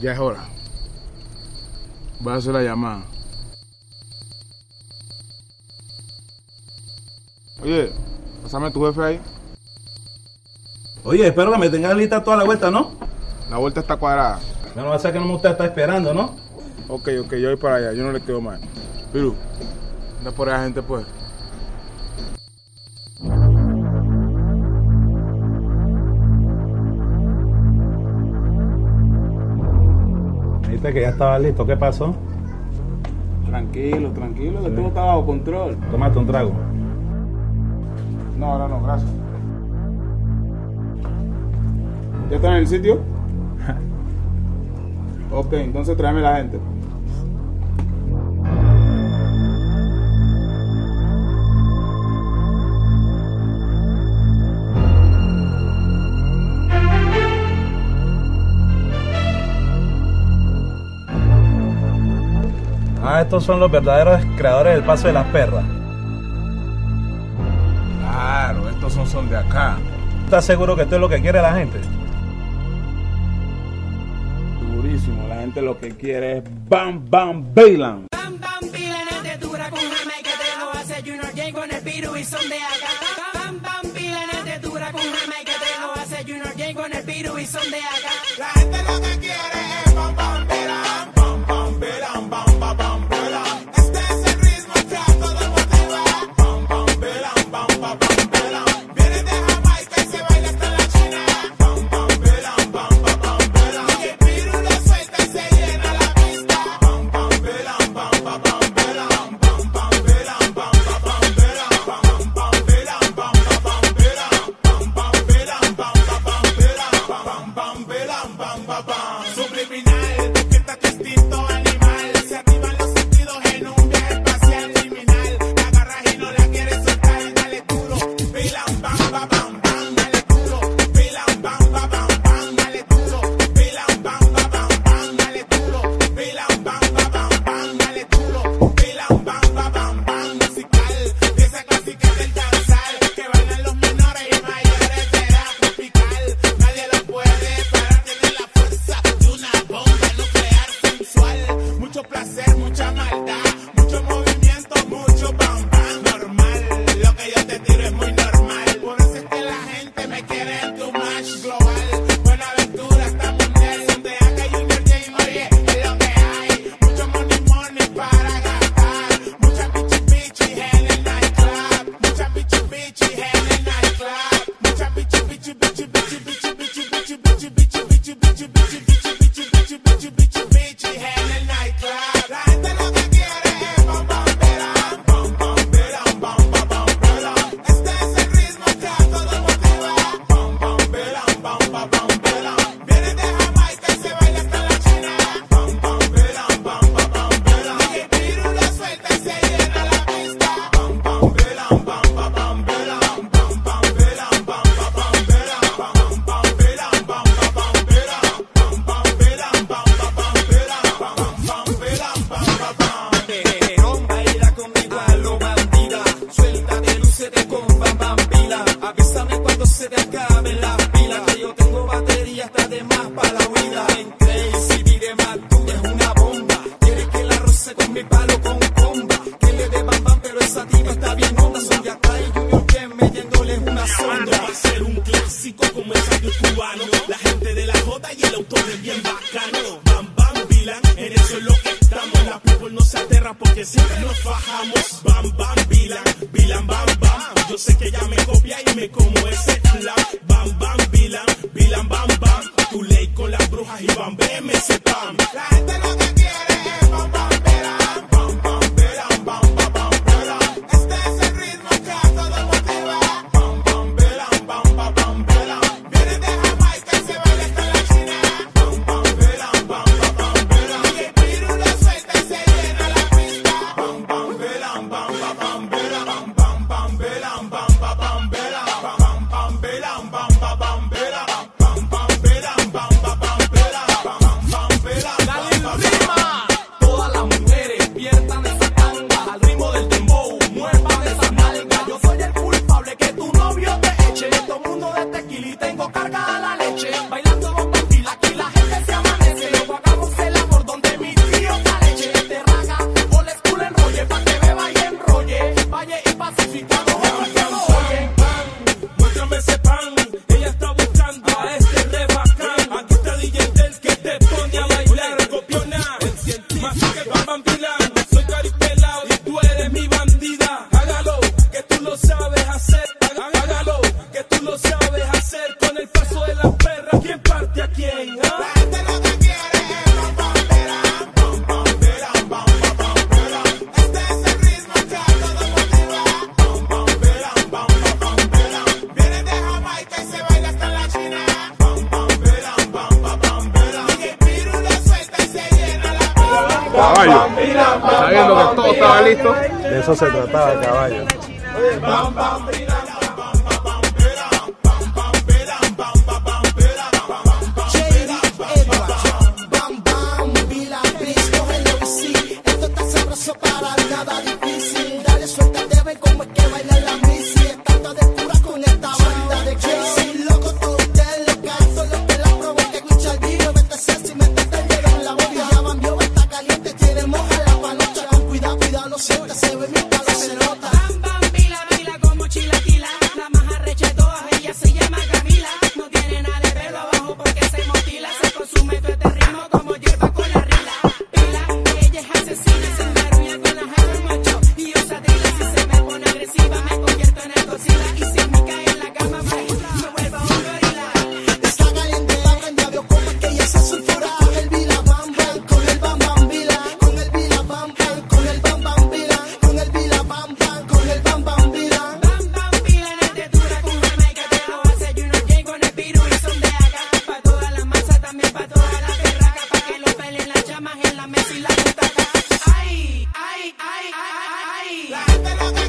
Ya es hora. Voy a hacer la llamada. Oye, pásame a tu jefe ahí. Oye, espero que me tengas lista toda la vuelta, ¿no? La vuelta está cuadrada. No va a ser que no me está esperando, ¿no? Ok, yo voy para allá, yo no le quedo mal. Piru, anda por ahí, gente, pues. Me dijiste que ya estaba listo, ¿qué pasó? Tranquilo, que todo está bajo control. Tómate un trago. No, ahora no, gracias. ¿Ya están en el sitio? Ok, entonces tráeme la gente. Ah, estos son los verdaderos creadores del Paso de las Perras. Claro, estos son de acá. ¿Estás seguro que esto es lo que quiere la gente? Segurísimo, la gente lo que quiere es Bam Bam Bilan. Bam Bam Bilan es de dura con Jamaica, te lo hace Junior J con el Piru y son de acá. Bam Bam Bilan es de dura con Jamaica, te lo hace Junior J con el Piru y son de acá. La gente lo que quiere es Bam Bam Bilan, Bam Bam Bilan, Bam Bam Bam Bilan. Este es el ritmo que a todo motiva. Bam Bam Bilan, Bam Bam Bam Bilan. Viene de Jamaica y se baila hasta la China. Bam Bam Bilan, Bam Bam Bam Bilan. Y el Piru lo suelta y se llena la pista. Bam Bam Bilan, Bam Bam Bam Bilan. Bam Bam Bilan, Bam Bam Bam Bilan. Bam Bam Bilan, Bam Bam Bam Bilan. Bam Bam Bilan, Bam Bam Bam Bilan. Bam Bam Bilan, Bam Bam Bam. Subliminal, despierta tu instinto animal. Se activan los sentidos en un viaje espacial criminal. La agarras y no la quieres soltar. Dale duro, bilan, bam, bam, bam, bam. Dale duro, bilan, bam, bam, bam, bam. Dale duro, bilan, bam, bam, bam, bam. Dale duro, bilan, bam, bam, bam, bam. Dale duro, bilan, bam, bam, bam, bam. Musical, pieza clásica del danzal. Que bailan los menores y mayores de la tropical. Nadie lo puede parar, tiene la fuerza de una bomba nuclear sensual. Mucho placer, mucha maldad, mucho movimiento, mucho bam bam. Normal, lo que yo te tiro es muy normal. Por eso es que la gente me quiere en tu match global. Buena aventura hasta mundial. Donde haga Junior J, oye, es lo que hay. Mucho money para gastar. Mucha bichi en el nightclub. Mucha bichi en el nightclub. Mucha bichi en el nightclub. La gente lo que quiere es bam bam bilan, bam bam bilan, bam bam bam bilan. Este es el ritmo que a todo motiva. Bam bam bilan, bam bam bam bilan. Viene de Jamaica y se baila hasta la China. Bam bam bilan, bam bam bam bilan. Y el Piru lo suelta y se llena la pista. Bam bam bilan, bam bam bam bilan. Bam bam bilan, bam bam bam bilan. Bam bam bilan, bam bam bam bilan. Bam bam bilan, bam bam bam bilan. Bam bam bilan, bam bam bam. Baila conmigo a lo bandida. Suéltate, lúcete con bam bam pila. Avísame cuando se te acaben las pilas. Que yo tengo batería hasta de más para la huida. En Crazy, vive más tú, es una bomba. Quiere que la roce con mi palo con comba. Que le dé bam bam, pero esa tipa está bien onda. Son de acá y Junior Jen metiéndole una sonda. Va a ser un clásico como el sabio cubano. La gente de la J y el autor es bien bacano. Bam Bam Bilan, en eso es lo que estamos. La people no se aterra porque siempre nos fajamos. Bam Bam Bilan, Bilan Bam Bam. Yo sé que ella me copia y me como ese flap. Bam Bam Bilan, Bilan Bam Bam. Tu ley con las brujas y Bam BMC Pam. La gente lo que quiere es Bam Bam Bilan, Bam Bam Bilan, Bam Bam Bam Bilan. Este es el ritmo que a todo motiva. Bam Bam Bilan, Bam Bam Bam Bilan. Viene de Jamaica y se baila hasta la China. Bam Bam Bilan, Bam Bam Bam Bilan. Y el Piru lo suelta y se llena la pista. Bam Bam Bilan, Bam Bam Bam Bilan. Bam Bam Bam Bilan, Bam Bam Bam Bilan. Bam Bam Bilan, Bam Bam Bam Bilan. Bam Bam Bilan, Bam Bam Bam Bilan. Bam Bam Bilan, Bam Bam Bam Bilan. bam bilán. Soy caripelao y tú eres mi bandida. Hágalo, que tú lo sabes hacer. Hágalo, que tú lo sabes hacer. Con el paso de las perras, ¿quién parte a quién? La gente lo que quiere es bam bam belam, bam bam belam, bam bam bam belam. Este es el ritmo que a todos motiva. Bam bam belam, bam bam bam belam. Viene de Jamaica y se baila hasta en la China. Bam bam belam, bam bam bam belam. DJ Piru lo suelta y se llena la pista. Caballo, sabiendo que todo estaba listo. De eso se trataba, caballo. Bam bam belam, bam bam bam belam, bam bam belam, bam bam bam belam, bam bam bam belam, Bam bam, Vila, please, cógelo y sí. Esto está sabroso para nada difícil. Dale suéltate, ven como es que baila la misi. Estando de pura con esta banda de crazy. Loco, todo ustedes lo canto, lo que la provoque, escucha el video, vete sexy, métete el dedo en la boca. Ya bambió, está caliente, tiene moja la panocha. Con cuidado, cuidado, lo sienta, se ve mi palo, se nota. Bam, bam, pila, pila como chilaquila. La más arrecha de todas, ella se llama Camila. No tiene nada de pelo abajo porque se motila. Se consume todo este ritmo como hierba con la rila. Pila, ella es asesina, se engarulla con las jefas macho. Y yo satrila, si se me pone agresiva, me convierto en el Godzilla. Y si me cae en la cama, me vuelvo un gorila. Está caliente, aprende, vio cómo es que ella se sulfura. Con el Vila Bam Bam, con el Bam Bam Vila. Con el Vila Bam Bam, con el Bam Bam Vila. Con el Vila Bam Bam, con el Bam Bam Vila. Bam, bam, pila en arquitectura con Jamaica. Te lo hace Junior J con el Piru y son de acá. Pa' todas las masas, también pa' todas las berracas. Pa' que lo peleen las chamas en la mesa y la butaca. Ay, ay, ay, ay, ay, ay. La gente lo que